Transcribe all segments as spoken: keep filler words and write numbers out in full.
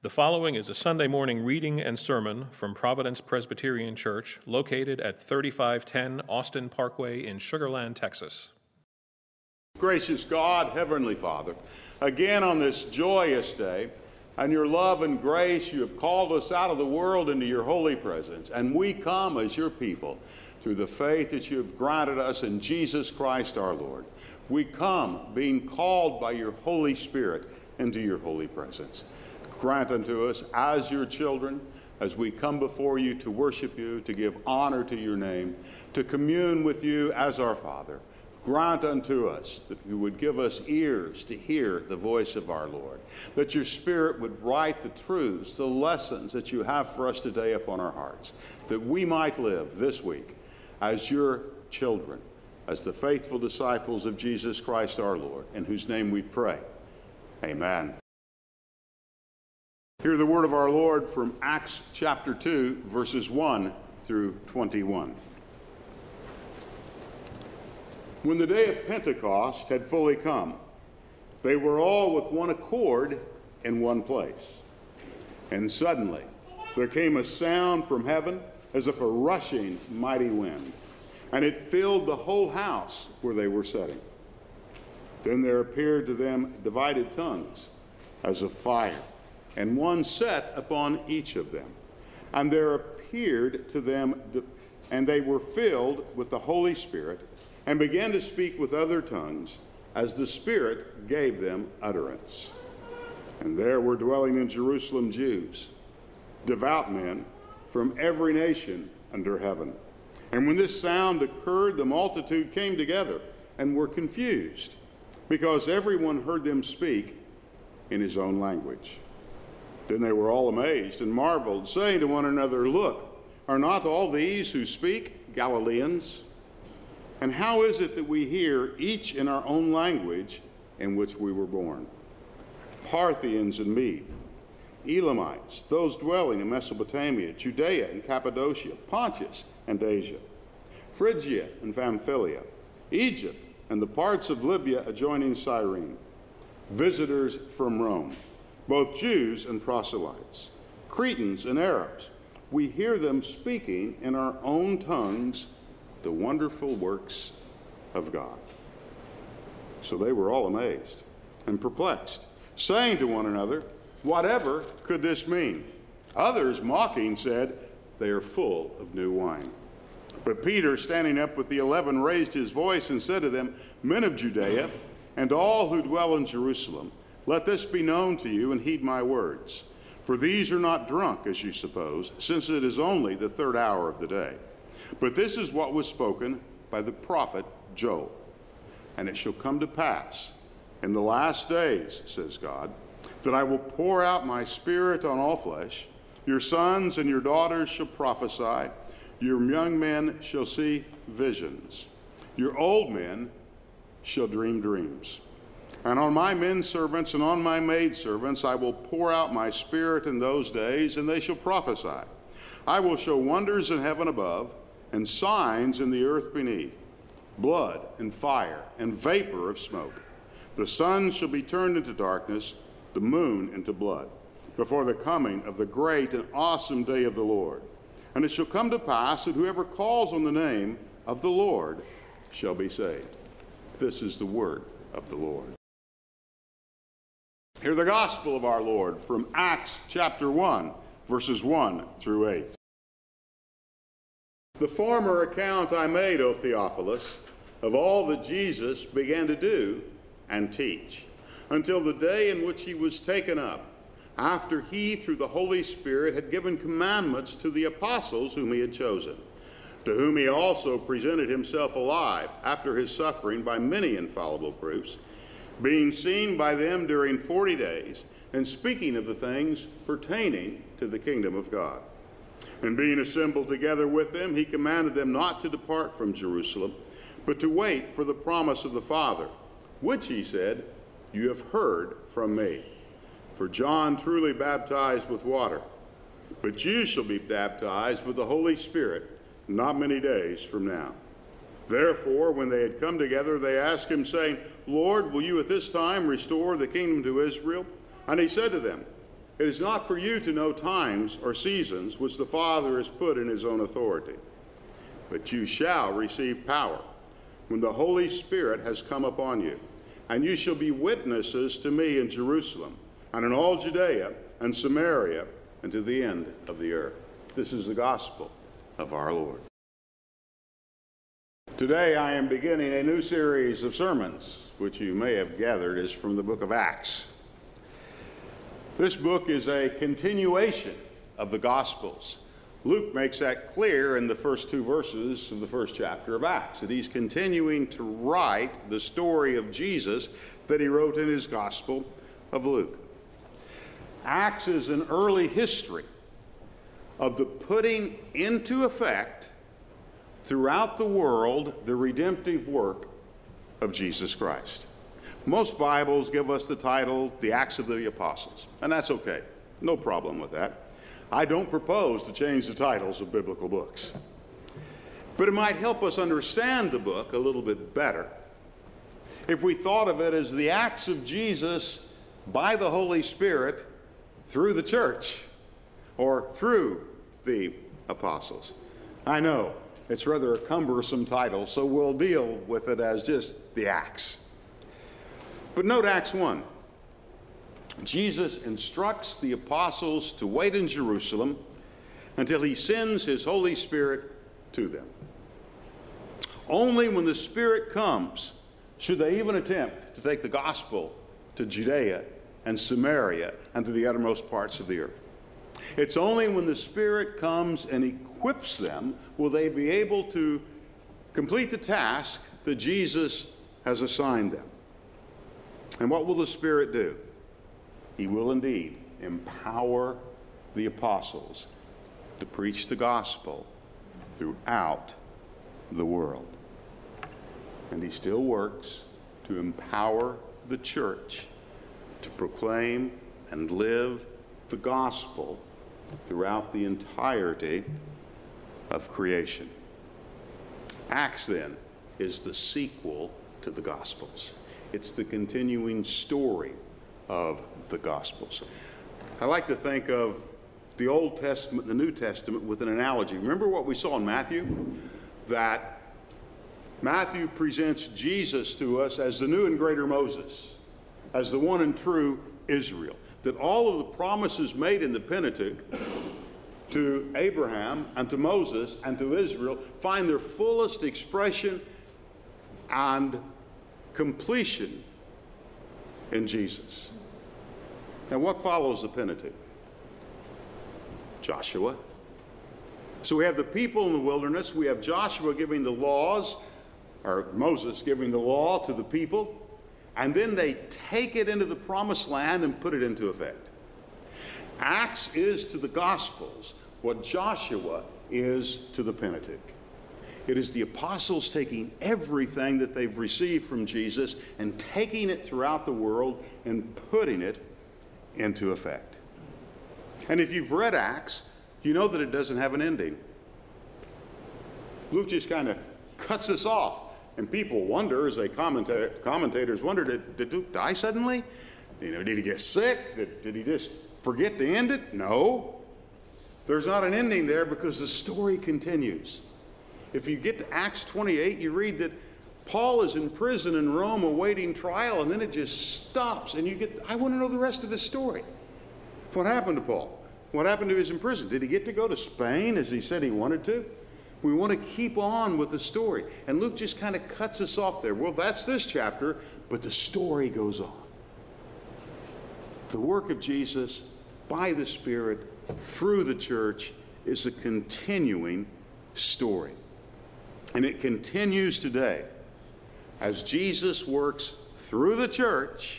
The following is a Sunday morning reading and sermon from Providence Presbyterian Church, located at thirty-five ten Austin Parkway in Sugar Land, Texas. Gracious God, Heavenly Father, again on this joyous day, and your love and grace, you have called us out of the world into your holy presence, and we come as your people through the faith that you have granted us in Jesus Christ our Lord. We come being called by your Holy Spirit into your holy presence. Grant unto us as your children, as we come before you to worship you, to give honor to your name, to commune with you as our Father. Grant unto us that you would give us ears to hear the voice of our Lord, that your Spirit would write the truths, the lessons that you have for us today upon our hearts, that we might live this week as your children, as the faithful disciples of Jesus Christ our Lord, in whose name we pray. Amen. Hear the word of our Lord from Acts chapter two, verses one through twenty-one. When the day of Pentecost had fully come, they were all with one accord in one place. And suddenly there came a sound from heaven as if a rushing mighty wind, and it filled the whole house where they were sitting. Then there appeared to them divided tongues as of fire, and one sat upon each of them. And there appeared to them, and they were filled with the Holy Spirit, and began to speak with other tongues, as the Spirit gave them utterance. And there were dwelling in Jerusalem Jews, devout men from every nation under heaven. And when this sound occurred, the multitude came together and were confused, because everyone heard them speak in his own language. Then they were all amazed and marveled, saying to one another, "Look, are not all these who speak Galileans? And how is it that we hear each in our own language in which we were born? Parthians and Mede, Elamites, those dwelling in Mesopotamia, Judea and Cappadocia, Pontus and Asia, Phrygia and Pamphylia, Egypt and the parts of Libya adjoining Cyrene, visitors from Rome, both Jews and proselytes, Cretans and Arabs, we hear them speaking in our own tongues the wonderful works of God." So they were all amazed and perplexed, saying to one another, "Whatever could this mean?" Others, mocking, said, "They are full of new wine." But Peter, standing up with the eleven, raised his voice and said to them, "Men of Judea, and all who dwell in Jerusalem, let this be known to you, and heed my words. For these are not drunk, as you suppose, since it is only the third hour of the day. But this is what was spoken by the prophet Joel. And it shall come to pass in the last days, says God, that I will pour out my Spirit on all flesh. Your sons and your daughters shall prophesy. Your young men shall see visions. Your old men shall dream dreams. And on my men servants and on my maid servants I will pour out my Spirit in those days, and they shall prophesy. I will show wonders in heaven above, and signs in the earth beneath, blood and fire and vapor of smoke. The sun shall be turned into darkness, the moon into blood, before the coming of the great and awesome day of the Lord. And it shall come to pass that whoever calls on the name of the Lord shall be saved." This is the word of the Lord. Hear the gospel of our Lord from Acts chapter one, verses one through eight. The former account I made, O Theophilus, of all that Jesus began to do and teach, until the day in which he was taken up, after he, through the Holy Spirit, had given commandments to the apostles whom he had chosen, to whom he also presented himself alive after his suffering by many infallible proofs, being seen by them during forty days, and speaking of the things pertaining to the kingdom of God. And being assembled together with them, he commanded them not to depart from Jerusalem, but to wait for the promise of the Father, which, he said, you have heard from me. For John truly baptized with water, but you shall be baptized with the Holy Spirit not many days from now. Therefore, when they had come together, they asked him, saying, Lord, will you at this time restore the kingdom to Israel? And he said to them, It is not for you to know times or seasons which the Father has put in his own authority. But you shall receive power when the Holy Spirit has come upon you, and you shall be witnesses to me in Jerusalem, and in all Judea and Samaria, and to the end of the earth. This is the gospel of our Lord. Today I am beginning a new series of sermons, which you may have gathered is from the book of Acts. This book is a continuation of the Gospels. Luke makes that clear in the first two verses of the first chapter of Acts, that he's continuing to write the story of Jesus that he wrote in his Gospel of Luke. Acts is an early history of the putting into effect throughout the world the redemptive work of Jesus Christ. Most Bibles give us the title, The Acts of the Apostles, and that's okay. No problem with that. I don't propose to change the titles of biblical books. But it might help us understand the book a little bit better if we thought of it as the acts of Jesus by the Holy Spirit through the church or through the apostles. I know it's rather a cumbersome title, so we'll deal with it as just the Acts. But note Acts one. Jesus instructs the apostles to wait in Jerusalem until he sends his Holy Spirit to them. Only when the Spirit comes should they even attempt to take the gospel to Judea and Samaria and to the uttermost parts of the earth. It's only when the Spirit comes and equips them will they be able to complete the task that Jesus has assigned them. And what will the Spirit do? He will indeed empower the apostles to preach the gospel throughout the world. And he still works to empower the church to proclaim and live the gospel throughout the entirety of creation. Acts, then, is the sequel to the Gospels. It's the continuing story of the Gospels. I like to think of the Old Testament and the New Testament with an analogy. Remember what we saw in Matthew? That Matthew presents Jesus to us as the new and greater Moses, as the one and true Israel. That all of the promises made in the Pentateuch to Abraham and to Moses and to Israel find their fullest expression and completion in Jesus. And what follows the Pentateuch? Joshua. So we have the people in the wilderness. We have Joshua giving the laws, or Moses giving the law to the people, and then they take it into the promised land and put it into effect. Acts is to the Gospels what Joshua is to the Pentateuch. It is the apostles taking everything that they've received from Jesus and taking it throughout the world and putting it into effect. And if you've read Acts, you know that it doesn't have an ending. Luke just kind of cuts us off. And people wonder, as they commentate, commentators wonder, did, did Luke die suddenly? You know, did he get sick? Did, did he just forget to end it? No. There's not an ending there because the story continues. If you get to Acts twenty-eight, you read that Paul is in prison in Rome awaiting trial, and then it just stops, and you get, I want to know the rest of the story. What happened to Paul? What happened to his in prison? Did he get to go to Spain as he said he wanted to? We want to keep on with the story. And Luke just kind of cuts us off there. Well, that's this chapter, but the story goes on. The work of Jesus by the Spirit through the church is a continuing story. And it continues today as Jesus works through the church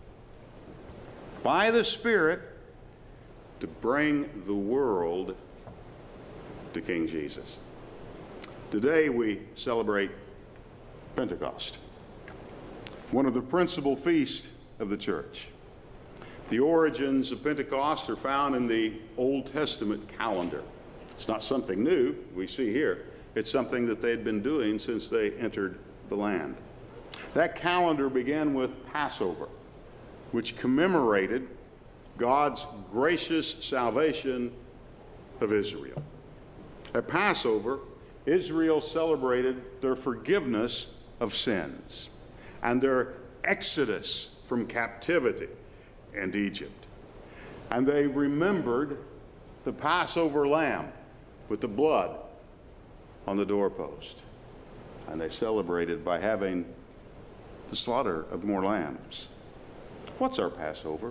by the Spirit to bring the world to King Jesus. Today we celebrate Pentecost, one of the principal feasts of the church. The origins of Pentecost are found in the Old Testament calendar. It's not something new we see here. It's something that they'd been doing since they entered the land. That calendar began with Passover, which commemorated God's gracious salvation of Israel. At Passover, Israel celebrated their forgiveness of sins and their exodus from captivity and Egypt. And they remembered the Passover lamb with the blood on the doorpost. And they celebrated by having the slaughter of more lambs. What's our Passover?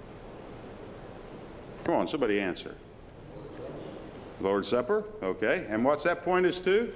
Come on, somebody answer. Lord's Supper, okay. And what's that point us to?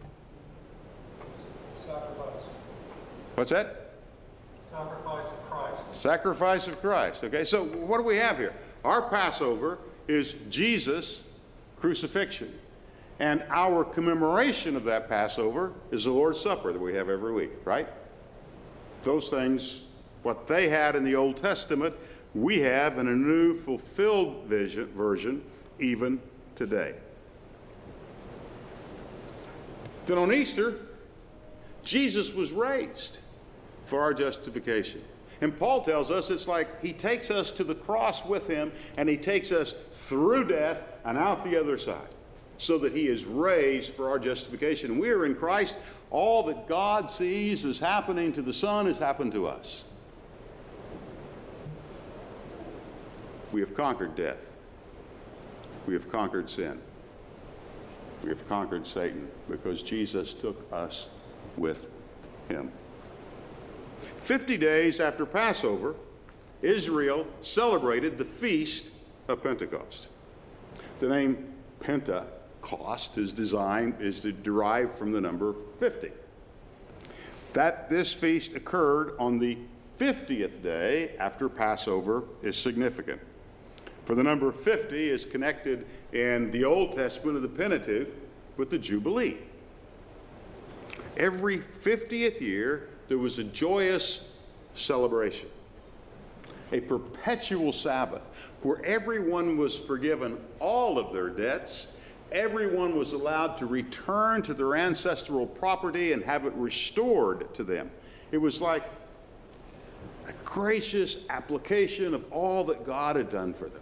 Sacrifice. What's that? Sacrifice of Christ. Sacrifice of Christ, okay. So what do we have here? Our Passover is Jesus' crucifixion. And our commemoration of that Passover is the Lord's Supper that we have every week, right? Those things, what they had in the Old Testament, we have in a new fulfilled vision, version even today. Then on Easter, Jesus was raised for our justification. And Paul tells us it's like he takes us to the cross with him, and he takes us through death and out the other side, so that he is raised for our justification. We are in Christ. All that God sees is happening to the Son has happened to us. We have conquered death. We have conquered sin. We have conquered Satan because Jesus took us with him. Fifty days after Passover, Israel celebrated the Feast of Pentecost. The name Pentecost is designed is derived from the number fifty. That this feast occurred on the fiftieth day after Passover is significant. For the number fifty is connected in the Old Testament of the Pentateuch with the Jubilee. Every fiftieth year, there was a joyous celebration, a perpetual Sabbath, where everyone was forgiven all of their debts. Everyone was allowed to return to their ancestral property and have it restored to them. It was like a gracious application of all that God had done for them.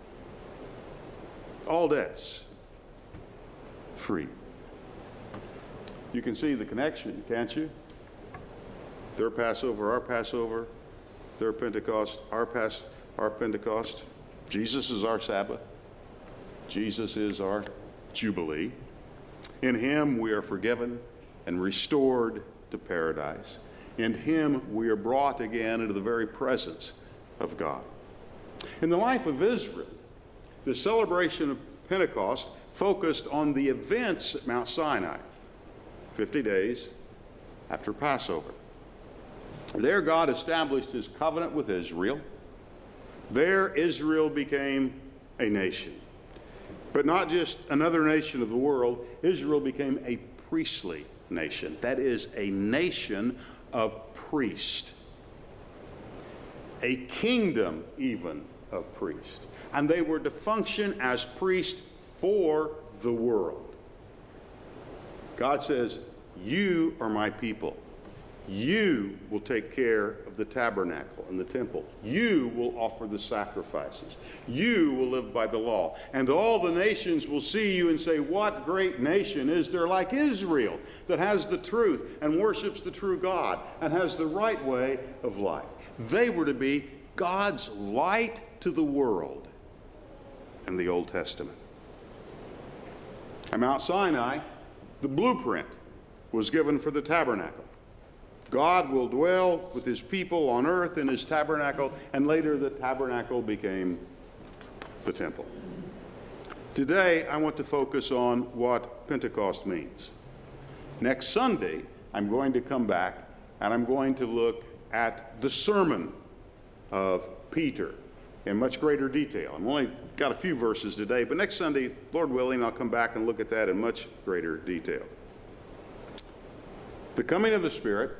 All debts free. You can see the connection, can't you? Their Passover, our Passover, their Pentecost, our Pas, our Pentecost. Jesus is our Sabbath. Jesus is our Jubilee. In him we are forgiven and restored to paradise. In him we are brought again into the very presence of God. In the life of Israel, the celebration of Pentecost focused on the events at Mount Sinai, fifty days after Passover. There God established his covenant with Israel. There Israel became a nation. But not just another nation of the world, Israel became a priestly nation. That is, a nation of priests. A kingdom even of priests. And they were to function as priests for the world. God says, you are my people. You will take care of the tabernacle and the temple. You will offer the sacrifices. You will live by the law. And all the nations will see you and say, what great nation is there like Israel that has the truth and worships the true God and has the right way of life. They were to be God's light to the world in the Old Testament. At Mount Sinai, the blueprint was given for the tabernacle. God will dwell with his people on earth in his tabernacle, and later the tabernacle became the temple. Today, I want to focus on what Pentecost means. Next Sunday, I'm going to come back and I'm going to look at the sermon of Peter in much greater detail. I've only got a few verses today, but next Sunday, Lord willing, I'll come back and look at that in much greater detail. The coming of the Spirit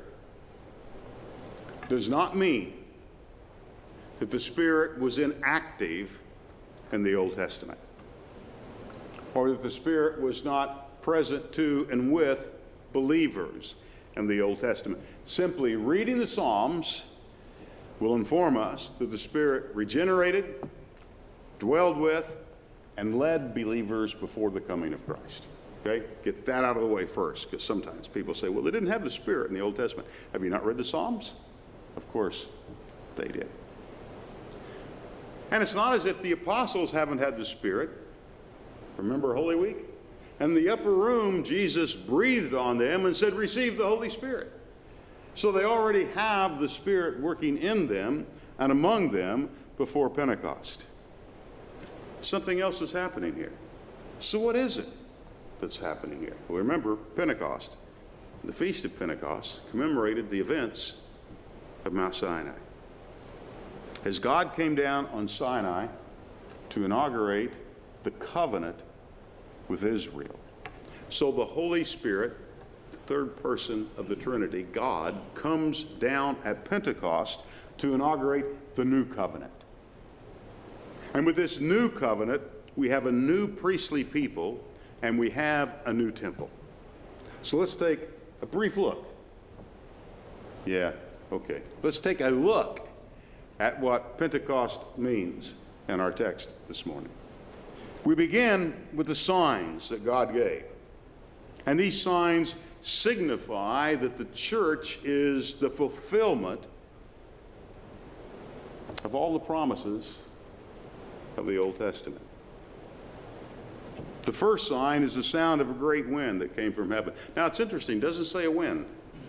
does not mean that the Spirit was inactive in the Old Testament, or that the Spirit was not present to and with believers in the Old Testament. Simply reading the Psalms will inform us that the Spirit regenerated, dwelled with, and led believers before the coming of Christ. Okay? Get that out of the way first, because sometimes people say, well, they didn't have the Spirit in the Old Testament. Have you not read the Psalms? Of course, they did. And it's not as if the apostles haven't had the Spirit. Remember Holy Week? In the upper room, Jesus breathed on them and said, receive the Holy Spirit. So they already have the Spirit working in them and among them before Pentecost. Something else is happening here. So what is it that's happening here? Well, remember, Pentecost, the Feast of Pentecost, commemorated the events of Mount Sinai. As God came down on Sinai to inaugurate the covenant with Israel. So the Holy Spirit, the third person of the Trinity, God, comes down at Pentecost to inaugurate the new covenant. And with this new covenant, we have a new priestly people, and we have a new temple. So let's take a brief look. Yeah, okay. Let's take a look at what Pentecost means in our text this morning. We begin with the signs that God gave. And these signs signify that the church is the fulfillment of all the promises of the Old Testament. The first sign is the sound of a great wind that came from heaven. Now it's interesting, it doesn't say a wind.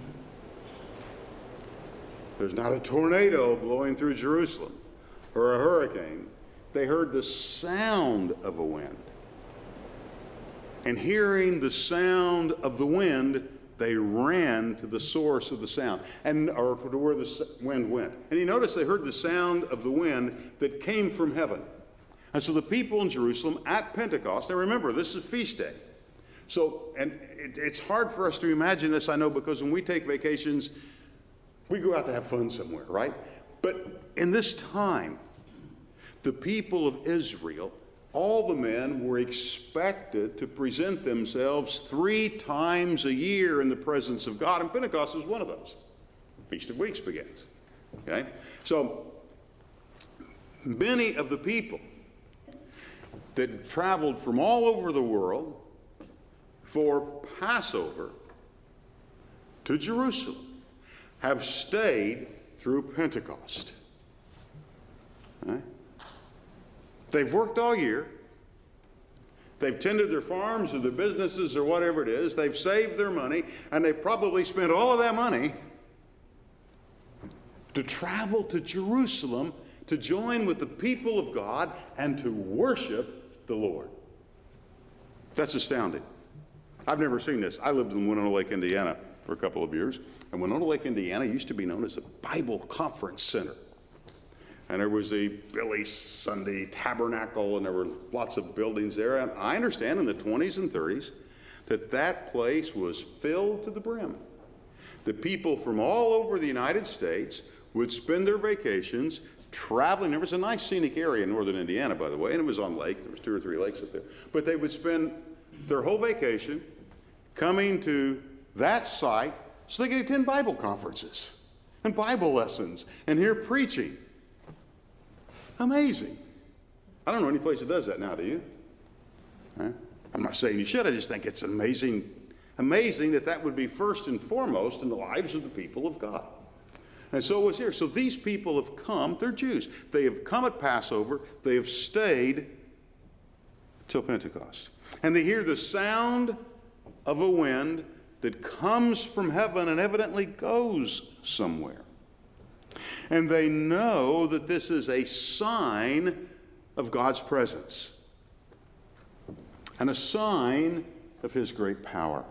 There's not a tornado blowing through Jerusalem or a hurricane. They heard the sound of a wind. And hearing the sound of the wind, they ran to the source of the sound, and or to where the wind went. And you notice they heard the sound of the wind that came from heaven. And so the people in Jerusalem at Pentecost, now remember, this is feast day. So, and it, it's hard for us to imagine this, I know, because when we take vacations, we go out to have fun somewhere, right? But in this time, the people of Israel, all the men were expected to present themselves three times a year in the presence of God, and Pentecost is one of those. Feast of Weeks begins. Okay? So, many of the people that traveled from all over the world for Passover to Jerusalem have stayed through Pentecost. Okay? They've worked all year. They've tended their farms or their businesses or whatever it is. They've saved their money, and they've probably spent all of that money to travel to Jerusalem to join with the people of God and to worship the Lord. That's astounding. I've never seen this. I lived in Winona Lake, Indiana for a couple of years, and Winona Lake, Indiana used to be known as a Bible Conference Center. And there was a Billy Sunday Tabernacle, and there were lots of buildings there. And I understand in the twenties and thirties that that place was filled to the brim. The people from all over the United States would spend their vacations traveling. There was a nice scenic area in northern Indiana, by the way, and it was on lake. There was two or three lakes up there. But they would spend their whole vacation coming to that site so they could attend Bible conferences and Bible lessons and hear preaching. Amazing. I don't know any place that does that now, do you? Huh? I'm not saying you should. I just think it's amazing, amazing that that would be first and foremost in the lives of the people of God. And so it was here. So these people have come. They're Jews. They have come at Passover. They have stayed till Pentecost. And they hear the sound of a wind that comes from heaven and evidently goes somewhere. And they know that this is a sign of God's presence and a sign of his great power.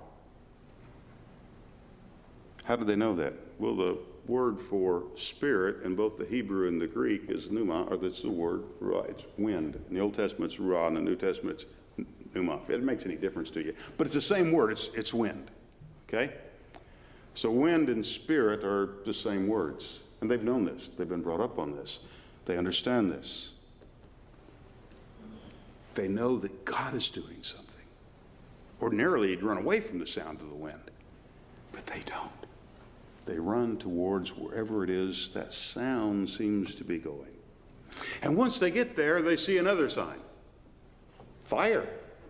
How do they know that? Well, the word for spirit in both the Hebrew and the Greek is pneuma, or that's the word ruah. It's wind. In the Old Testament, it's ruah. In the New Testament, it's pneuma. If it makes any difference to you. But it's the same word. It's, it's wind. Okay? So wind and spirit are the same words. And they've known this. They've been brought up on this. They understand this. They know that God is doing something. Ordinarily, you'd run away from the sound of the wind. But they don't. they run towards wherever it is that sound seems to be going. And once they get there, they see another sign. Fire.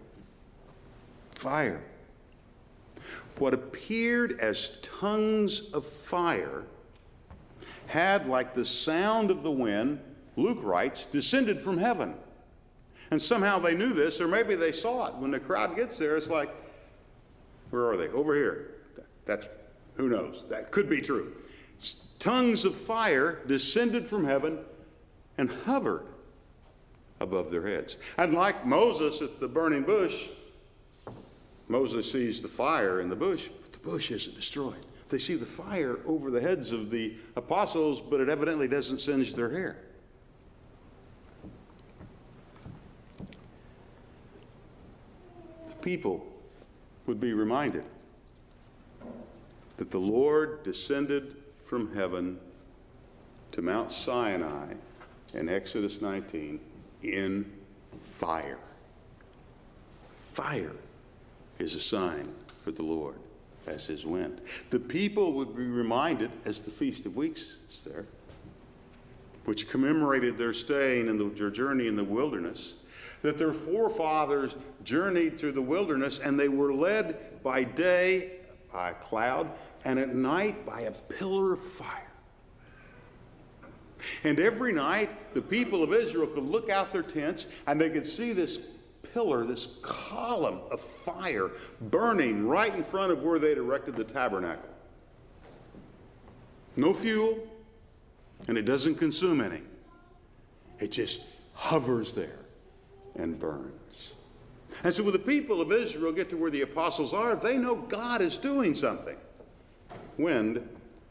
Fire. What appeared as tongues of fire had, like the sound of the wind, Luke writes, descended from heaven. And somehow they knew this, or maybe they saw it. When the crowd gets there, it's like, where are they? Over here. That's, who knows? That could be true. Tongues of fire descended from heaven and hovered above their heads. And like Moses at the burning bush, Moses sees the fire in the bush, but the bush isn't destroyed. They see the fire over the heads of the apostles, but it evidently doesn't singe their hair. The people would be reminded that the Lord descended from heaven to Mount Sinai in Exodus nineteen in fire. Fire is a sign for the Lord as his wind. The people would be reminded, as the Feast of Weeks is there, which commemorated their staying in the, their journey in the wilderness, that their forefathers journeyed through the wilderness and they were led by day by a cloud and at night by a pillar of fire. And every night the people of Israel could look out their tents and they could see this pillar, this column of fire burning right in front of where they'd erected the tabernacle. No fuel, and it doesn't consume any. It just hovers there and burns. And so when the people of Israel get to where the apostles are, they know God is doing something. Wind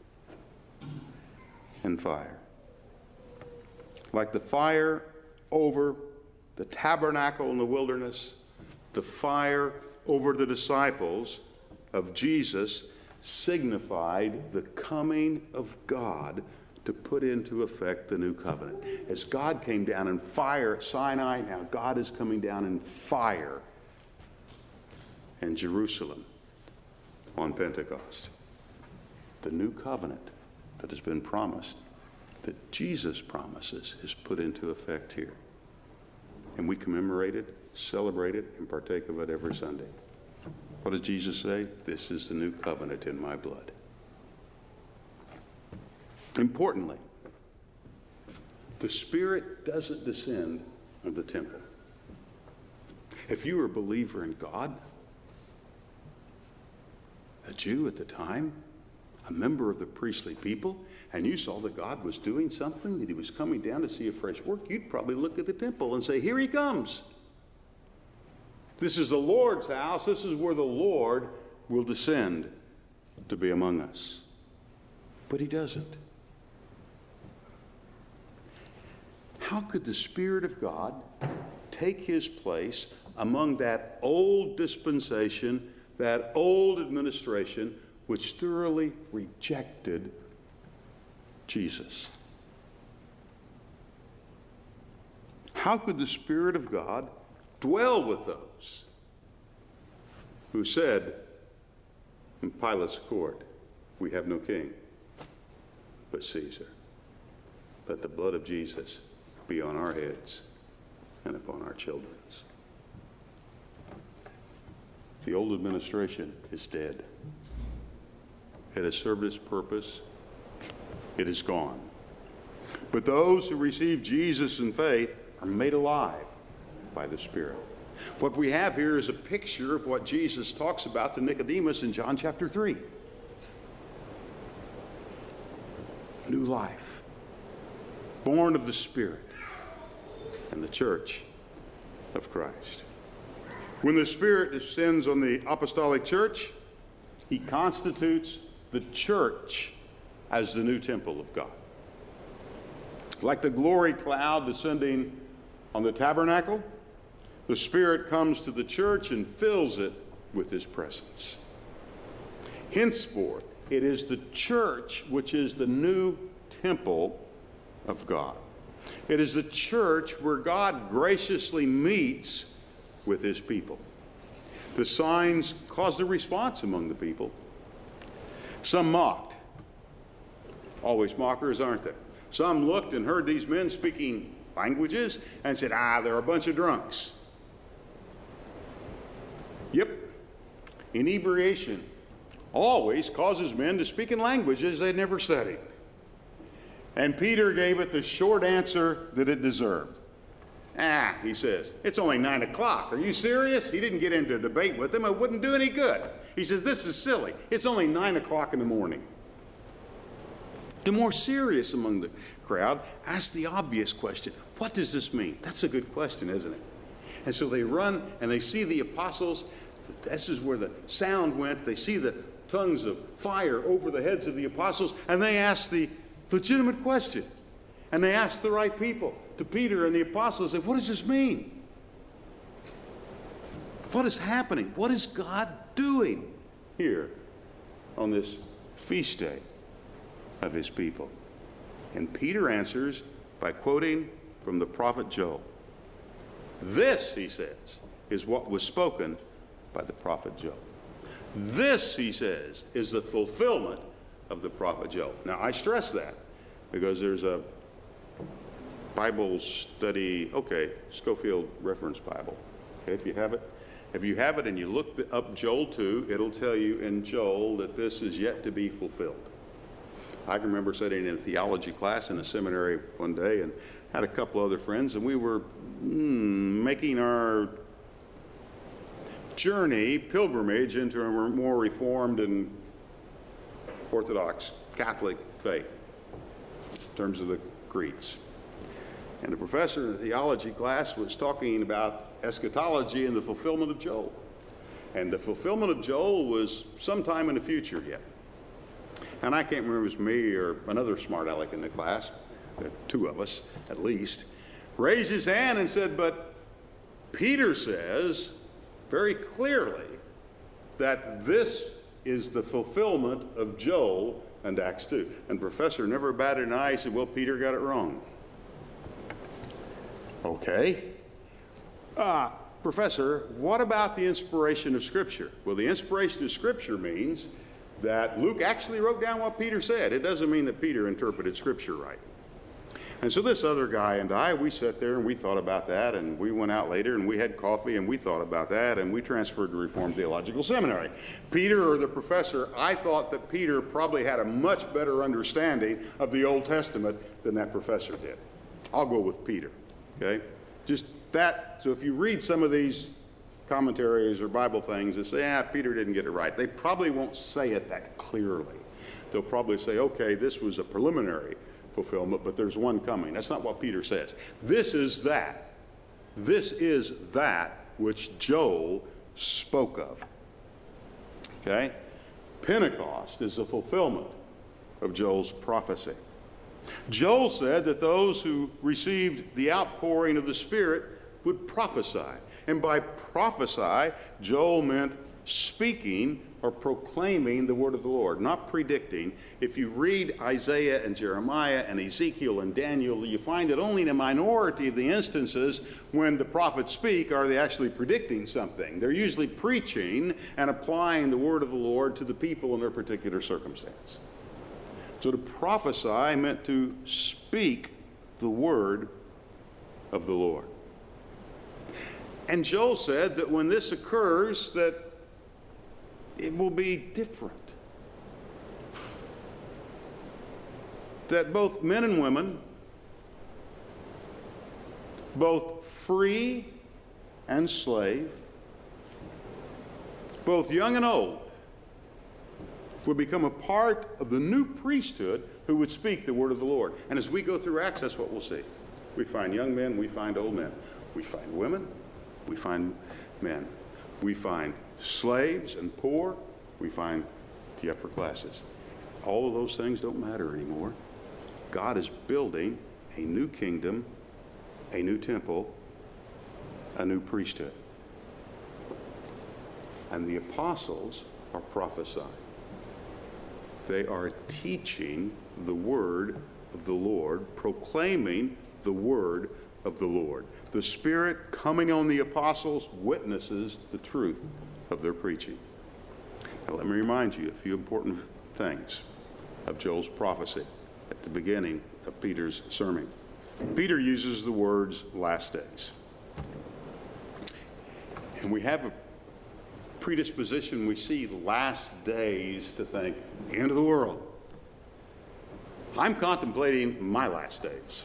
and fire. Like the fire over the tabernacle in the wilderness, the fire over the disciples of Jesus signified the coming of God to put into effect the new covenant. As God came down in fire at Sinai, now God is coming down in fire in Jerusalem on Pentecost. The new covenant that has been promised, that Jesus promises, is put into effect here. And we commemorate it, celebrate it, and partake of it every Sunday. What does Jesus say? This is the new covenant in my blood. Importantly, the Spirit doesn't descend on the temple. If you were a believer in God, a Jew at the time, a member of the priestly people, and you saw that God was doing something, that he was coming down to see a fresh work, you'd probably look at the temple and say, here he comes. This is the Lord's house. This is where the Lord will descend to be among us. But he doesn't. How could the Spirit of God take his place among that old dispensation, that old administration, which thoroughly rejected Jesus? How could the Spirit of God dwell with those who said in Pilate's court, we have no king but Caesar? Let the blood of Jesus be on our heads and upon our children's. The old administration is dead. It has served its purpose. It is gone. But those who receive Jesus in faith are made alive by the Spirit. What we have here is a picture of what Jesus talks about to Nicodemus in John chapter three. New life, born of the Spirit and the church of Christ. When the Spirit descends on the apostolic church, he constitutes the church as the new temple of God. Like the glory cloud descending on the tabernacle, the Spirit comes to the church and fills it with his presence. Henceforth, it is the church which is the new temple of God. It is the church where God graciously meets with his people. The signs caused a response among the people. Some mocked Always mockers, aren't they? Some looked and heard these men speaking languages and said, ah, they're a bunch of drunks. Yep. Inebriation always causes men to speak in languages they'd never studied. And Peter gave it the short answer that it deserved. Ah, he says, it's only nine o'clock. Are you serious? He didn't get into a debate with them. It wouldn't do any good. He says, this is silly. It's only nine o'clock in the morning. The more serious among the crowd asked the obvious question, what does this mean? That's a good question, isn't it? And so they run and they see the apostles. This is where the sound went. They see the tongues of fire over the heads of the apostles, and they ask the legitimate question. And they ask the right people. To Peter and the apostles, say, what does this mean? What is happening? What is God doing here on this feast day of his people? And Peter answers by quoting from the prophet Joel. This, he says, is what was spoken by the prophet Joel. This, he says, is the fulfillment of the prophet Joel. Now, I stress that because there's a Bible study, okay, Scofield Reference Bible. Okay, if you have it. If you have it and you look up Joel two, it'll tell you in Joel that this is yet to be fulfilled. I can remember sitting in a theology class in a seminary one day and had a couple other friends, and we were mm, making our journey, pilgrimage into a more Reformed and Orthodox Catholic faith in terms of the creeds. And the professor in the theology class was talking about eschatology and the fulfillment of Joel. And the fulfillment of Joel was sometime in the future yet. And I can't remember if it was me or another smart aleck in the class, two of us at least, raised his hand and said, but Peter says very clearly that this is the fulfillment of Joel and Acts two. And the professor never batted an eye. He said, well, Peter got it wrong. Okay. Uh, professor, what about the inspiration of Scripture? Well, the inspiration of Scripture means that Luke actually wrote down what Peter said. It doesn't mean that Peter interpreted Scripture right. And so this other guy and I, we sat there and we thought about that, and we went out later and we had coffee and we thought about that, and we transferred to Reformed Theological Seminary. Peter, or the professor, I thought that Peter probably had a much better understanding of the Old Testament than that professor did. I'll go with Peter. Okay? Just that, so if you read some of these commentaries or Bible things and say, ah, Peter didn't get it right, they probably won't say it that clearly. They'll probably say, okay, this was a preliminary fulfillment, but there's one coming. That's not what Peter says. This is that. This is that which Joel spoke of. Okay? Pentecost is the fulfillment of Joel's prophecy. Joel said that those who received the outpouring of the Spirit would prophesy. And by prophesy, Joel meant speaking or proclaiming the word of the Lord, not predicting. If you read Isaiah and Jeremiah and Ezekiel and Daniel, you find that only in a minority of the instances when the prophets speak are they actually predicting something. They're usually preaching and applying the word of the Lord to the people in their particular circumstance. So to prophesy meant to speak the word of the Lord. And Joel said that when this occurs, that it will be different. That both men and women, both free and slave, both young and old, would become a part of the new priesthood who would speak the word of the Lord. And as we go through Acts, that's what we'll see. We find young men, we find old men. We find women, we find men. We find slaves and poor, we find the upper classes. All of those things don't matter anymore. God is building a new kingdom, a new temple, a new priesthood. And the apostles are prophesying. They are teaching the word of the Lord, proclaiming the word of the Lord. The Spirit coming on the apostles witnesses the truth of their preaching. Now let me remind you a few important things of Joel's prophecy. at the beginning of Peter's sermon. Peter uses the words last days. And we have a predisposition, we see last days to think, the end of the world. I'm contemplating my last days.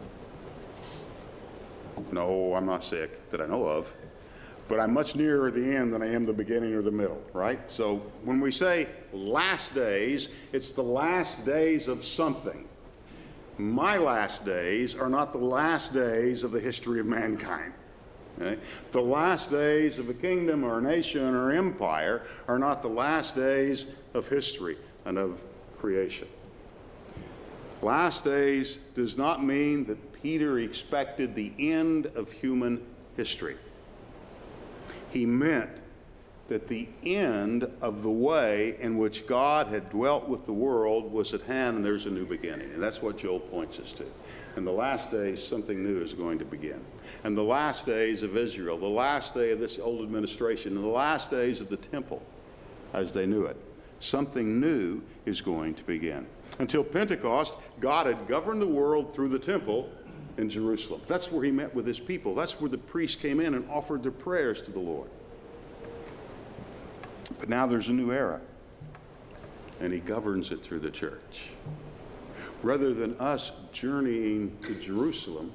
No, I'm not sick that I know of, but I'm much nearer the end than I am the beginning or the middle, right? So when we say last days, it's the last days of something. My last days are not the last days of the history of mankind. Okay? The last days of a kingdom or a nation or empire are not the last days of history and of creation. Last days does not mean that Peter expected the end of human history. He meant that the end of the way in which God had dwelt with the world was at hand, and there's a new beginning. And that's what Joel points us to. In the last days, something new is going to begin. And the last days of Israel, the last day of this old administration, and the last days of the temple as they knew it, something new is going to begin. Until Pentecost, God had governed the world through the temple in Jerusalem. That's where he met with his people. That's where the priests came in and offered their prayers to the Lord. But now there's a new era, and he governs it through the church. Rather than us journeying to Jerusalem,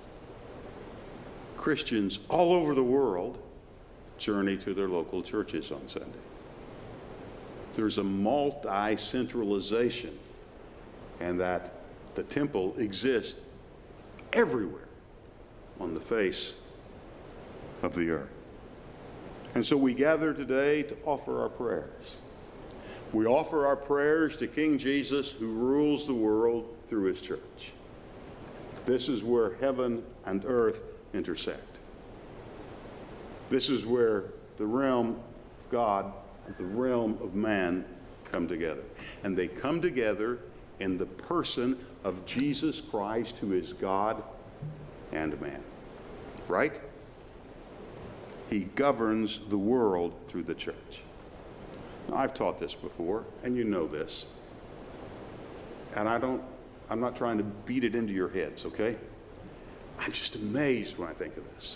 Christians all over the world journey to their local churches on Sunday. There's a multi-centralization, and that the temple exists everywhere on the face of the earth. And so we gather today to offer our prayers. We offer our prayers to King Jesus, who rules the world through his church. This is where heaven and earth intersect. This is where the realm of God and the realm of man come together. And they come together in the person of Jesus Christ, who is God and man. Right? He governs the world through the church. Now, I've taught this before, and you know this. And I don't, I'm not trying to beat it into your heads, okay? I'm just amazed when I think of this.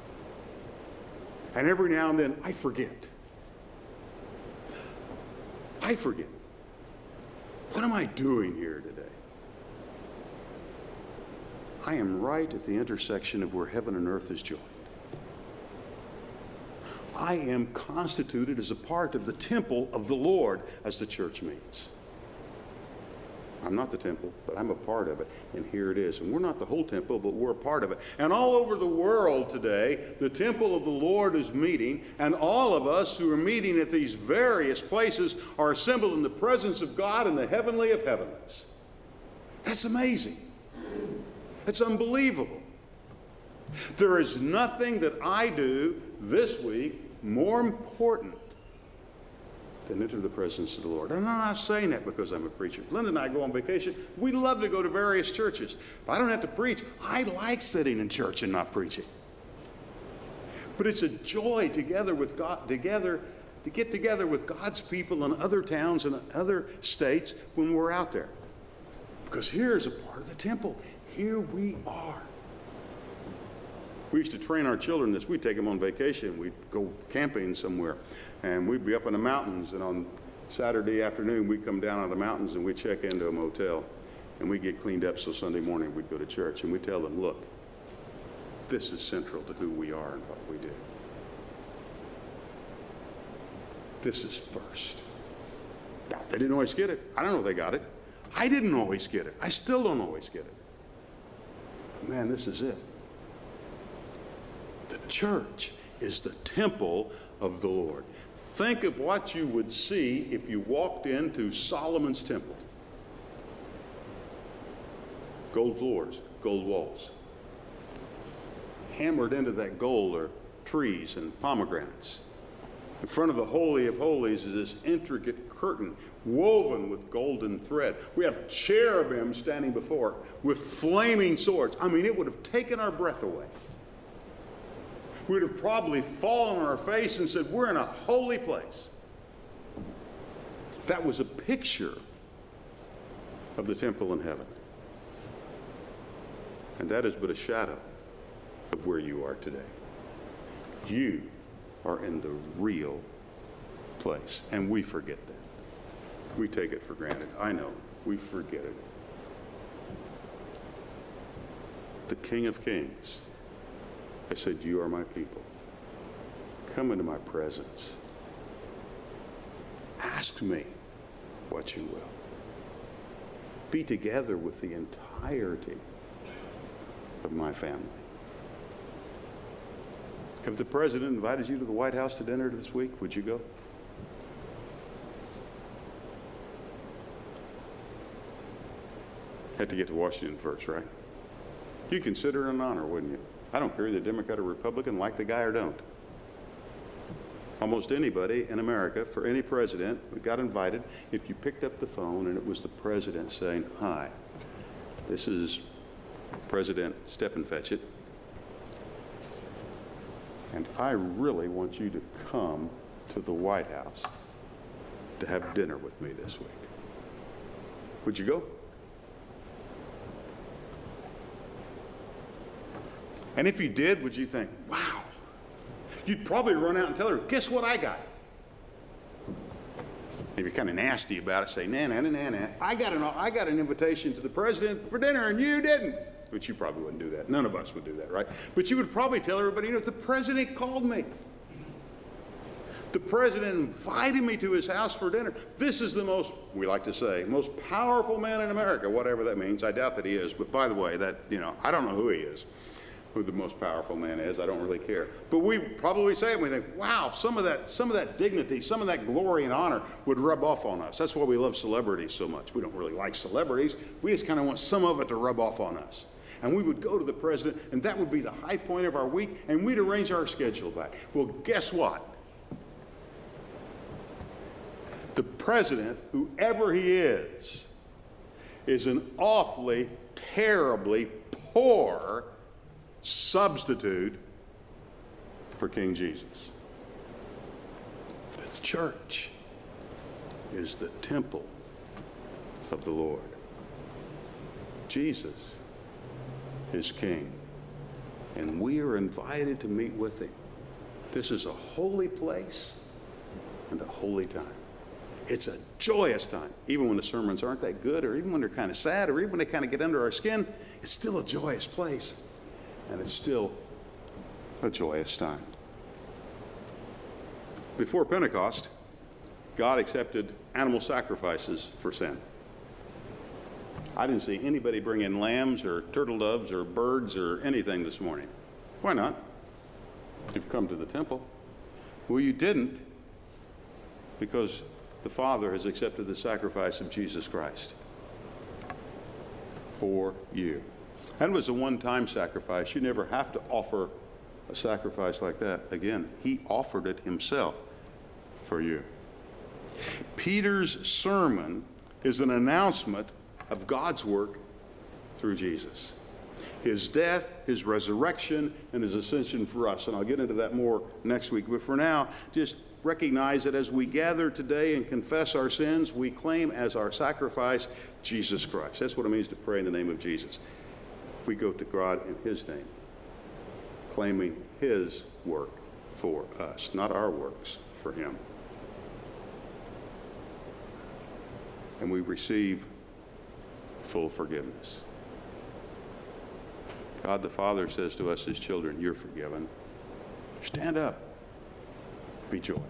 And every now and then, I forget. I forget. What am I doing here today? I am right at the intersection of where heaven and earth is joined. I am constituted as a part of the temple of the Lord as the church meets. I'm not the temple, but I'm a part of it, and here it is. And we're not the whole temple, but we're a part of it. And all over the world today, the temple of the Lord is meeting, and all of us who are meeting at these various places are assembled in the presence of God in the heavenly of heavenlies. That's amazing. It's unbelievable. There is nothing that I do this week more important than enter the presence of the Lord. And I'm not saying that because I'm a preacher. Linda and I go on vacation. We love to go to various churches. But I don't have to preach. I like sitting in church and not preaching. But it's a joy together with God, together to get together with God's people in other towns and other states when we're out there. Because here's a part of the temple. Here we are. We used to train our children this. We'd take them on vacation. We'd go camping somewhere. And we'd be up in the mountains. And on Saturday afternoon, we'd come down out of the mountains and we'd check into a motel. And we'd get cleaned up so Sunday morning we'd go to church. And we'd tell them, look, this is central to who we are and what we do. This is first. Now, they didn't always get it. I don't know if they got it. I didn't always get it. I still don't always get it. Man, this is it. The church is the temple of the Lord. Think of what you would see if you walked into Solomon's temple. Gold floors, gold walls. Hammered into that gold are trees and pomegranates. In front of the Holy of Holies is this intricate curtain woven with golden thread. We have cherubim standing before it with flaming swords. I mean, it would have taken our breath away. We would have probably fallen on our face and said, we're in a holy place. That was a picture of the temple in heaven. And that is but a shadow of where you are today. You are in the real place, and we forget that. We take it for granted. I know, we forget it. The King of Kings has said, you are my people. Come into my presence. Ask me what you will. Be together with the entirety of my family. If the president invited you to the White House to dinner this week, would you go? Had to get to Washington first, right? You'd consider it an honor, wouldn't you? I don't care if you're Democrat or Republican, like the guy or don't. Almost anybody in America, for any president who got invited, if you picked up the phone and it was the president saying, hi, this is President Steppenfetchit, and I really want you to come to the White House to have dinner with me this week. Would you go? And if you did, would you think, wow? You'd probably run out and tell her, guess what I got? If you're kind of nasty about it, say, nah, nah, nah, nah, nah. I got an, I got an invitation to the president for dinner and you didn't. But you probably wouldn't do that. None of us would do that, right? But you would probably tell everybody, you know, the president called me. The president invited me to his house for dinner. This is the most, we like to say, most powerful man in America, whatever that means. I doubt that he is. But by the way, that, you know, I don't know who he is, who the most powerful man is. I don't really care. But we probably say it and we think, wow, some of that, some of that dignity, some of that glory and honor would rub off on us. That's why we love celebrities so much. We don't really like celebrities. We just kind of want some of it to rub off on us. And we would go to the president, and that would be the high point of our week, and we'd arrange our schedule back. Well, guess what? The president, whoever he is, is an awfully, terribly poor substitute for King Jesus. The church is the temple of the Lord. Jesus is King, and we are invited to meet with him. This is a holy place and a holy time. It's a joyous time. Even when the sermons aren't that good, or even when they're kind of sad, or even when they kind of get under our skin, it's still a joyous place, and it's still a joyous time. Before Pentecost, God accepted animal sacrifices for sin. I didn't see anybody bring in lambs or turtle doves or birds or anything this morning. Why not? You've come to the temple. Well, you didn't, because the Father has accepted the sacrifice of Jesus Christ for you. That was a one-time sacrifice. You never have to offer a sacrifice like that again. He offered it himself for you. Peter's sermon is an announcement of God's work through Jesus. His death, his resurrection, and his ascension for us. And I'll get into that more next week. But for now, just recognize that as we gather today and confess our sins, we claim as our sacrifice Jesus Christ. That's what it means to pray in the name of Jesus. We go to God in his name, claiming his work for us, not our works for him. And we receive full forgiveness. God the Father says to us, his children, you're forgiven. Stand up. Be joyous.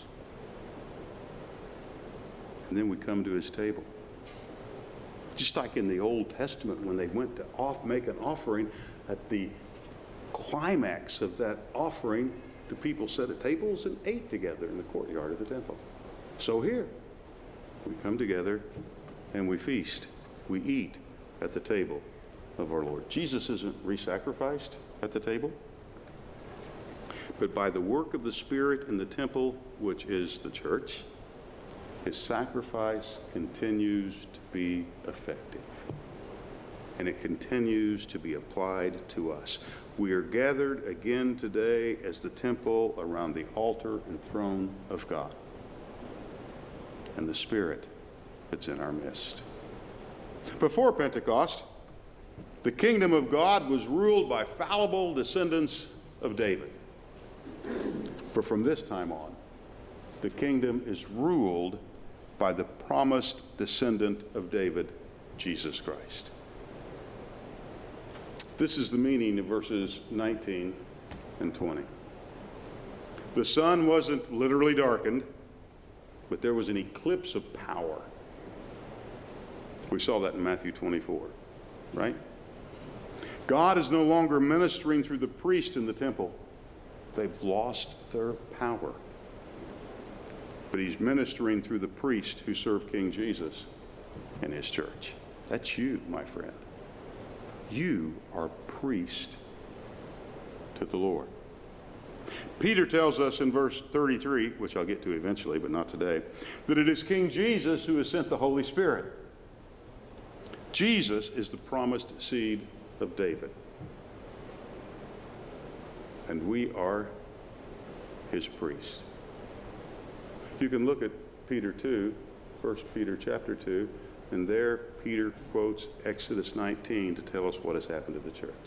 And then we come to his table. Just like in the Old Testament when they went to off, make an offering, at the climax of that offering, the people sat at tables and ate together in the courtyard of the temple. So here, we come together and we feast. We eat at the table of our Lord. Jesus isn't re-sacrificed at the table, but by the work of the Spirit in the temple, which is the church, his sacrifice continues to be effective, and it continues to be applied to us. We are gathered again today as the temple around the altar and throne of God, and the Spirit that's in our midst. Before Pentecost, the kingdom of God was ruled by fallible descendants of David. But from this time on, the kingdom is ruled by the promised descendant of David, Jesus Christ. This is the meaning of verses nineteen and twenty. The sun wasn't literally darkened, but there was an eclipse of power. We saw that in Matthew twenty-four, right? God is no longer ministering through the priest in the temple. They've lost their power. But he's ministering through the priest who served King Jesus in his church. That's you, my friend. You are priest to the Lord. Peter tells us in verse thirty-three, which I'll get to eventually, but not today, that it is King Jesus who has sent the Holy Spirit. Jesus is the promised seed of David. And we are his priest. You can look at Peter two, First Peter chapter two, and there Peter quotes Exodus nineteen to tell us what has happened to the church.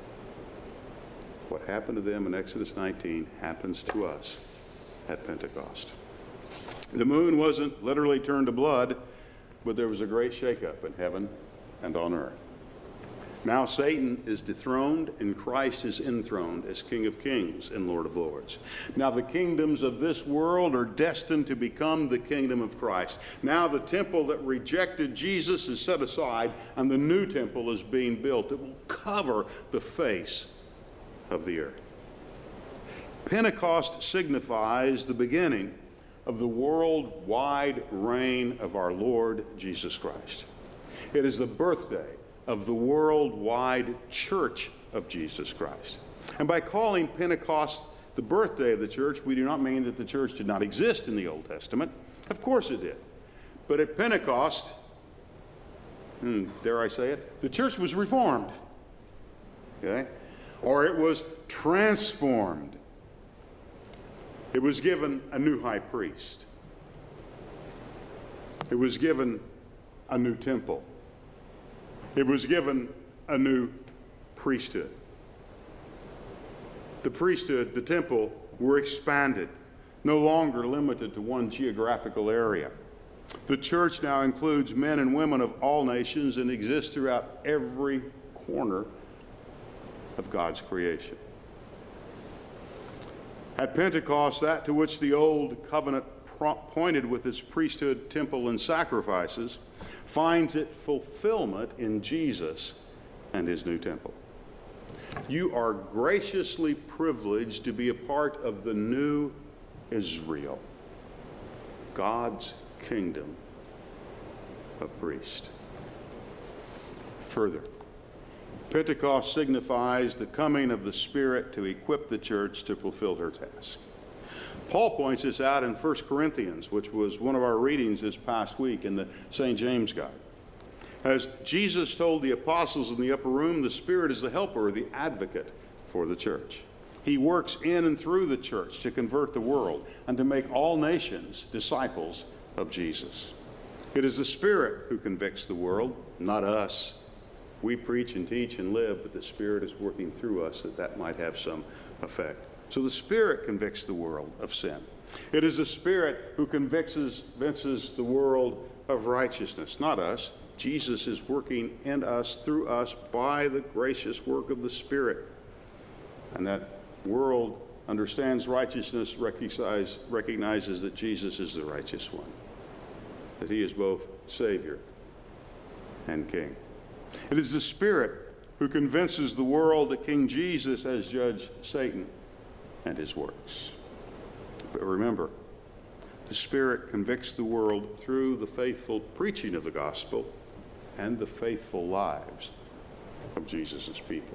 What happened to them in Exodus nineteen happens to us at Pentecost. The moon wasn't literally turned to blood, but there was a great shakeup in heaven and on earth. Now Satan is dethroned and Christ is enthroned as King of Kings and Lord of Lords. Now the kingdoms of this world are destined to become the kingdom of Christ. Now the temple that rejected Jesus is set aside and the new temple is being built. It will cover the face of the earth. Pentecost signifies the beginning of the worldwide reign of our Lord Jesus Christ. It is the birthday of the worldwide church of Jesus Christ. And by calling Pentecost the birthday of the church, we do not mean that the church did not exist in the Old Testament. Of course it did. But at Pentecost, hmm, dare I say it, the church was reformed. Okay? Or it was transformed. It was given a new high priest. It was given a new temple. It was given a new priesthood. The priesthood, the temple, were expanded, no longer limited to one geographical area. The church now includes men and women of all nations and exists throughout every corner of God's creation. At Pentecost, that to which the old covenant pointed with its priesthood, temple, and sacrifices finds its fulfillment in Jesus and his new temple. You are graciously privileged to be a part of the new Israel, God's kingdom of priests. Further, Pentecost signifies the coming of the Spirit to equip the church to fulfill her task. Paul points this out in First Corinthians, which was one of our readings this past week in the Saint James Guide. As Jesus told the apostles in the upper room, the Spirit is the helper, the advocate for the church. He works in and through the church to convert the world and to make all nations disciples of Jesus. It is the Spirit who convicts the world, not us. We preach and teach and live, but the Spirit is working through us that that might have some effect. So the Spirit convicts the world of sin. It is the Spirit who convicts, convinces the world of righteousness, not us. Jesus is working in us, through us, by the gracious work of the Spirit. And that world understands righteousness, recognize, recognizes that Jesus is the righteous one, that he is both Savior and King. It is the Spirit who convinces the world that King Jesus has judged Satan and his works. But remember, the Spirit convicts the world through the faithful preaching of the gospel and the faithful lives of Jesus' people.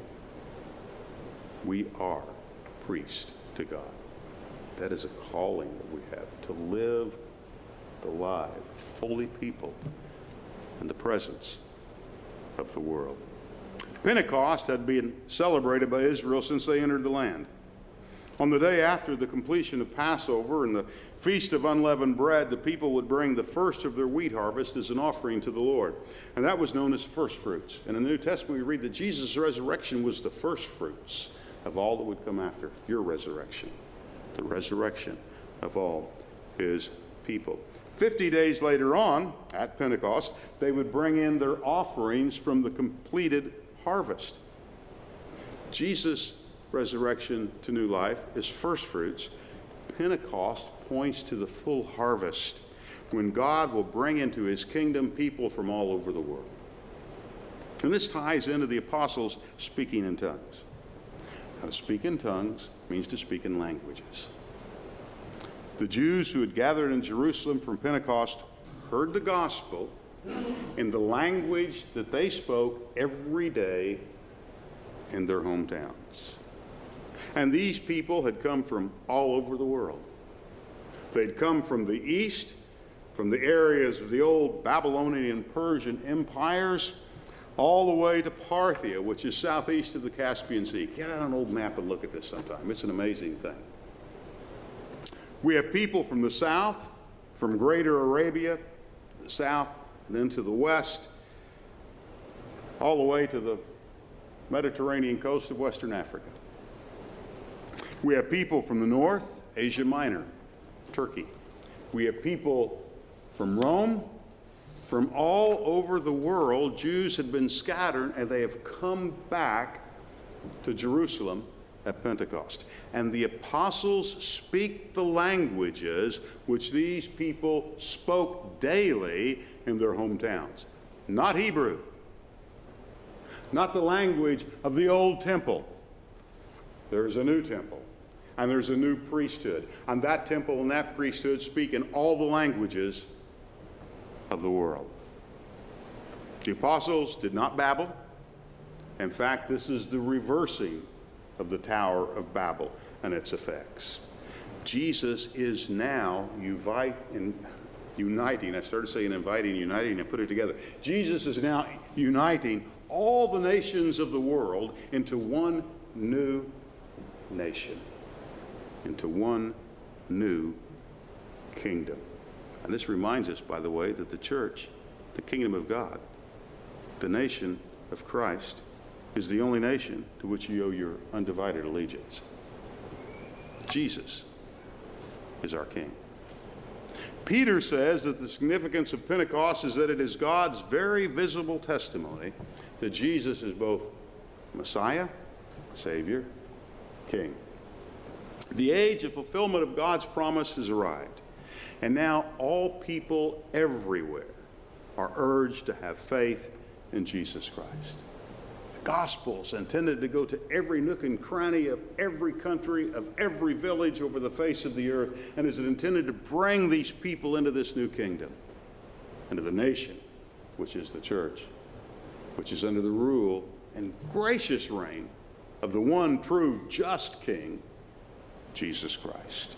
We are priests to God. That is a calling that we have, to live the life of holy people in the presence of the world. Pentecost had been celebrated by Israel since they entered the land. On the day after the completion of Passover and the Feast of Unleavened Bread, the people would bring the first of their wheat harvest as an offering to the Lord. And that was known as first fruits. And in the New Testament, we read that Jesus' resurrection was the first fruits of all that would come after. Your resurrection. The resurrection of all his people. Fifty days later on, at Pentecost, they would bring in their offerings from the completed harvest. Jesus' resurrection to new life is first fruits. Pentecost points to the full harvest, when God will bring into his kingdom people from all over the world. And this ties into the apostles speaking in tongues. Now, to speak in tongues means to speak in languages. The Jews who had gathered in Jerusalem from Pentecost heard the gospel in the language that they spoke every day in their hometowns. And these people had come from all over the world. They'd come from the east, from the areas of the old Babylonian and Persian empires, all the way to Parthia, which is southeast of the Caspian Sea. Get out an old map and look at this sometime. It's an amazing thing. We have people from the south, from Greater Arabia, the south, and then to the west, all the way to the Mediterranean coast of Western Africa. We have people from the north, Asia Minor, Turkey. We have people from Rome. From all over the world, Jews had been scattered, and they have come back to Jerusalem at Pentecost. And the apostles speak the languages which these people spoke daily in their hometowns. Not Hebrew, not the language of the old temple. There's a new temple, and there's a new priesthood. And that temple and that priesthood speak in all the languages of the world. The apostles did not babble. In fact, this is the reversing of the Tower of Babel and its effects. Jesus is now uvi- in, uniting, I started saying inviting, uniting, and put it together. Jesus is now uniting all the nations of the world into one new nation, into one new kingdom. And this reminds us, by the way, that the church, the kingdom of God, the nation of Christ, is the only nation to which you owe your undivided allegiance. Jesus is our King. Peter says that the significance of Pentecost is that it is God's very visible testimony that Jesus is both Messiah, Savior, King. The age of fulfillment of God's promise has arrived. And now all people everywhere are urged to have faith in Jesus Christ. The gospel is intended to go to every nook and cranny of every country, of every village over the face of the earth, and is intended to bring these people into this new kingdom, into the nation, which is the church, which is under the rule and gracious reign of the one true just King, Jesus Christ.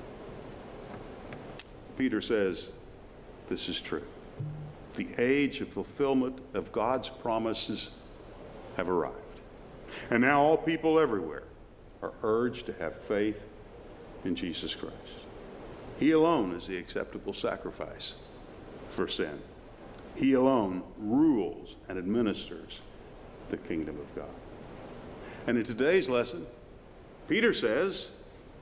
Peter says this is true. The age of fulfillment of God's promises have arrived. And now all people everywhere are urged to have faith in Jesus Christ. He alone is the acceptable sacrifice for sin. He alone rules and administers the kingdom of God. And in today's lesson, Peter says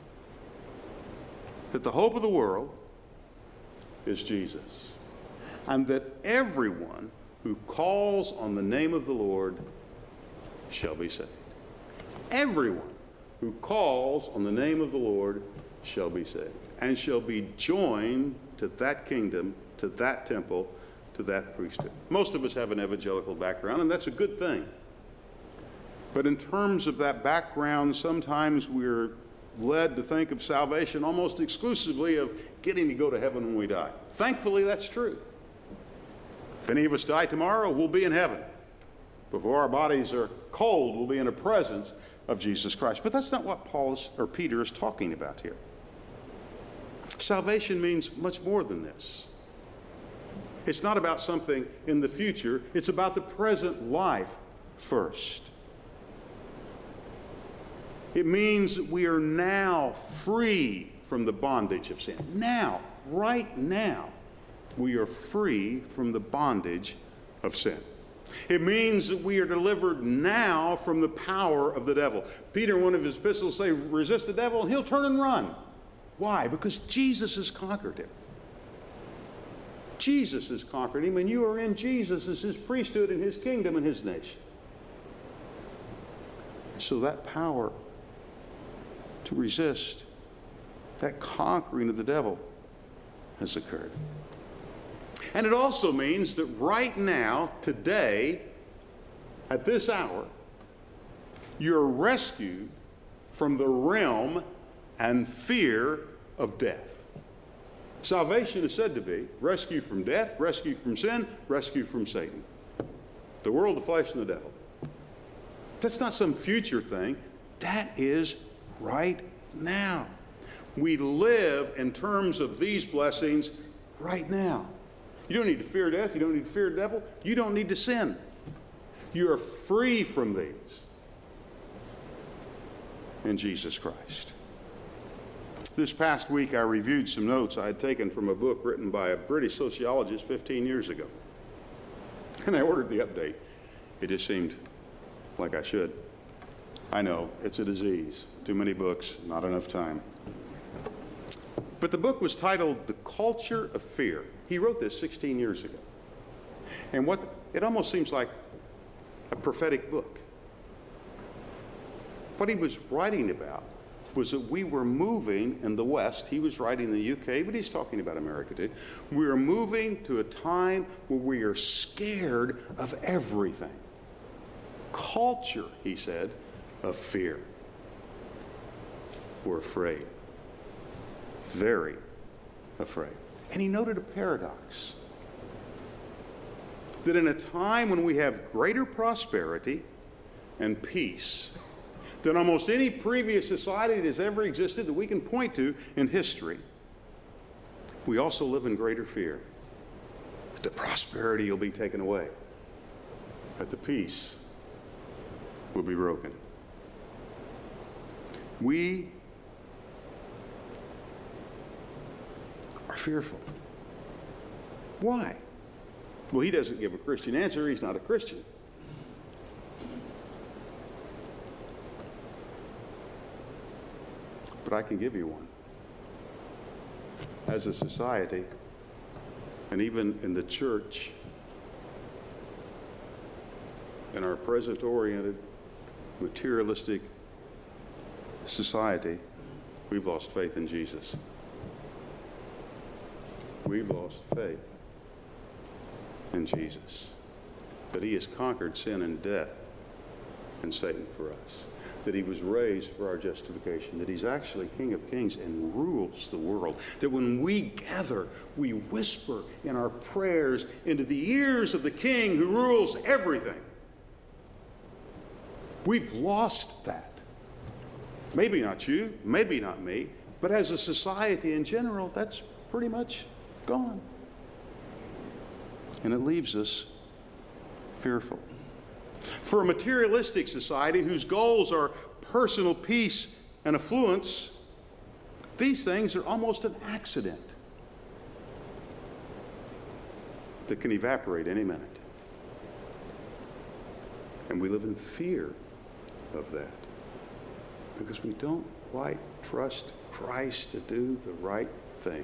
that the hope of the world is Jesus, and that everyone who calls on the name of the Lord shall be saved. Everyone who calls on the name of the Lord shall be saved, and shall be joined to that kingdom, to that temple, to that priesthood. Most of us have an evangelical background, and that's a good thing. But in terms of that background, sometimes we're led to think of salvation almost exclusively of getting to go to heaven when we die. Thankfully, that's true. If any of us die tomorrow, we'll be in heaven. Before our bodies are cold, we'll be in the presence of Jesus Christ. But that's not what Paul is, or Peter is talking about here. Salvation means much more than this. It's not about something in the future. It's about the present life first. It means that we are now free from the bondage of sin. Now, right now, we are free from the bondage of sin. It means that we are delivered now from the power of the devil. Peter, in one of his epistles, say, resist the devil and he'll turn and run. Why? Because Jesus has conquered him. Jesus has conquered him, and you are in Jesus as his priesthood and his kingdom and his nation. So that power to resist, that conquering of the devil has occurred. And it also means that right now, today, at this hour, you're rescued from the realm and fear of death. Salvation is said to be rescue from death, rescue from sin, rescue from Satan, the world, the flesh, and the devil. That's not some future thing. That is right now. We live in terms of these blessings right now. You don't need to fear death. You don't need to fear the devil. You don't need to sin. You are free from these in Jesus Christ. This past week, I reviewed some notes I had taken from a book written by a British sociologist fifteen years ago. And I ordered the update. It just seemed like I should. I know, it's a disease. Too many books, not enough time. But the book was titled The Culture of Fear. He wrote this sixteen years ago. And what it almost seems like a prophetic book. What he was writing about was that we were moving in the West. He was writing in the U K, but he's talking about America too. We are moving to a time where we are scared of everything. Culture, he said, of fear. We're afraid. Very afraid. And he noted a paradox. That in a time when we have greater prosperity and peace than almost any previous society that has ever existed that we can point to in history, we also live in greater fear. That the prosperity will be taken away. That the peace will be broken. We are fearful. Why? Well, he doesn't give a Christian answer. He's not a Christian. But I can give you one. As a society, and even in the church, in our present-oriented, materialistic society, we've lost faith in Jesus. We've lost faith in Jesus. That he has conquered sin and death and Satan for us. That he was raised for our justification. That he's actually King of Kings and rules the world. That when we gather, we whisper in our prayers into the ears of the King who rules everything. We've lost that. Maybe not you, maybe not me, but as a society in general, that's pretty much gone. And it leaves us fearful. For a materialistic society whose goals are personal peace and affluence, these things are almost an accident that can evaporate any minute. And we live in fear of that because we don't quite trust Christ to do the right thing,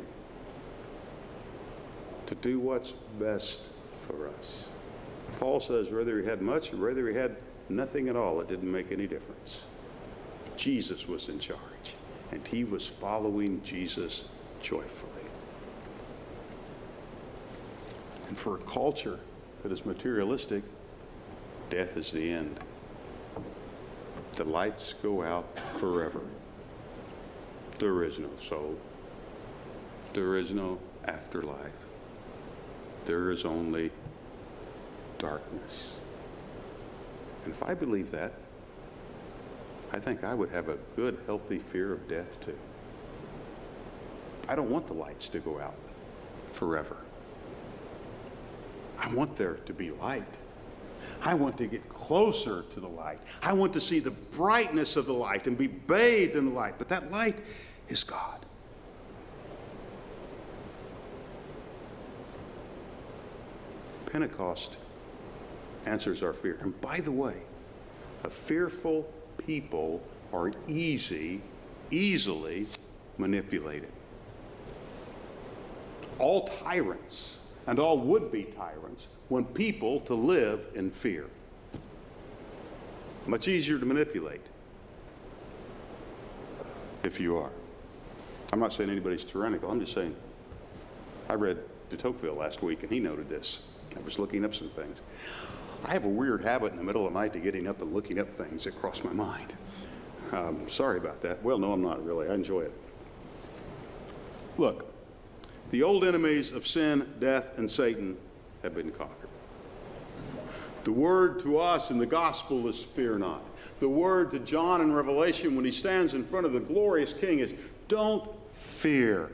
to do what's best for us. Paul says whether he had much or whether he had nothing at all, it didn't make any difference. Jesus was in charge, and he was following Jesus joyfully. And for a culture that is materialistic, death is the end. The lights go out forever. There is no soul. There is no afterlife. There is only darkness. And if I believe that, I think I would have a good, healthy fear of death too. I don't want the lights to go out forever. I want there to be light. I want to get closer to the light. I want to see the brightness of the light and be bathed in the light. But that light is God. Pentecost answers our fear. And by the way, a fearful people are easy, easily manipulated. All tyrants and all would-be tyrants want people to live in fear. Much easier to manipulate if you are. I'm not saying anybody's tyrannical. I'm just saying I read de Tocqueville last week, and he noted this. I was looking up some things. I have a weird habit in the middle of the night to getting up and looking up things that cross my mind. Um, sorry about that. Well, no, I'm not really. I enjoy it. Look, the old enemies of sin, death, and Satan have been conquered. The word to us in the gospel is fear not. The word to John in Revelation when he stands in front of the glorious King is don't fear.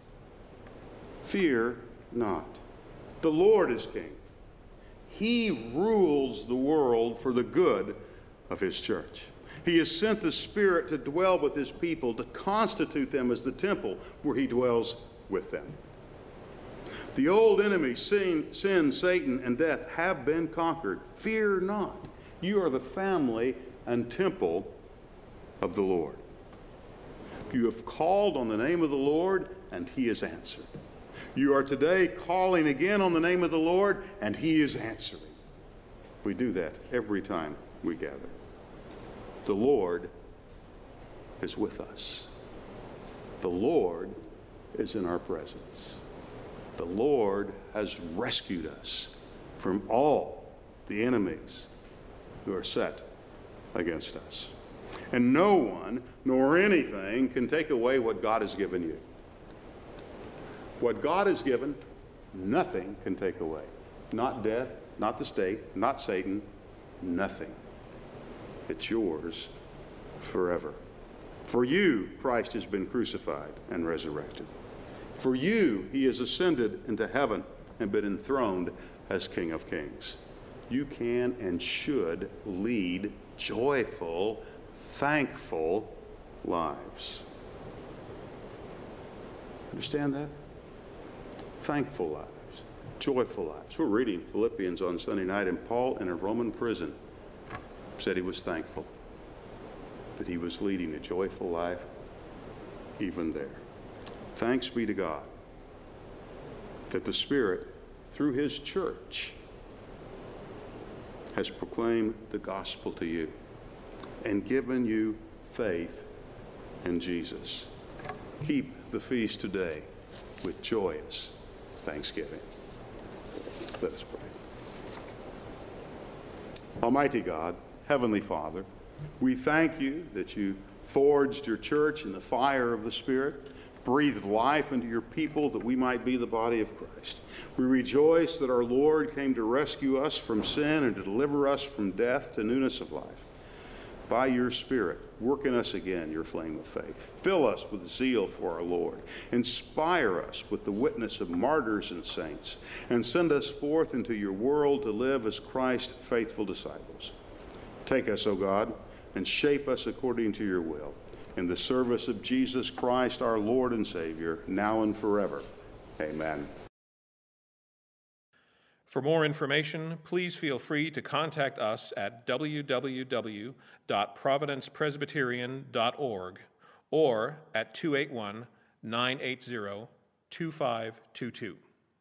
Fear not. The Lord is King. He rules the world for the good of his church. He has sent the Spirit to dwell with his people, to constitute them as the temple where he dwells with them. The old enemies, sin, sin, Satan, and death, have been conquered. Fear not. You are the family and temple of the Lord. You have called on the name of the Lord, and he has answered. You are today calling again on the name of the Lord, and he is answering. We do that every time we gather. The Lord is with us. The Lord is in our presence. The Lord has rescued us from all the enemies who are set against us. And no one nor anything can take away what God has given you. What God has given, nothing can take away. Not death, not the state, not Satan, nothing. It's yours forever. For you, Christ has been crucified and resurrected. For you, he has ascended into heaven and been enthroned as King of Kings. You can and should lead joyful, thankful lives. Understand that? Thankful lives, joyful lives. We're reading Philippians on Sunday night, and Paul in a Roman prison said he was thankful that he was leading a joyful life even there. Thanks be to God that the Spirit, through his church, has proclaimed the gospel to you and given you faith in Jesus. Keep the feast today with joyous thanksgiving. Let us pray. Almighty God, Heavenly Father, we thank you that you forged your church in the fire of the Spirit, breathed life into your people that we might be the body of Christ. We rejoice that our Lord came to rescue us from sin and to deliver us from death to newness of life. By your Spirit, work in us again your flame of faith. Fill us with zeal for our Lord. Inspire us with the witness of martyrs and saints, and send us forth into your world to live as Christ's faithful disciples. Take us, O God, and shape us according to your will, in the service of Jesus Christ, our Lord and Savior, now and forever. Amen. For more information, please feel free to contact us at w w w dot providence presbyterian dot org or at two eight one, nine eight zero, two five two two.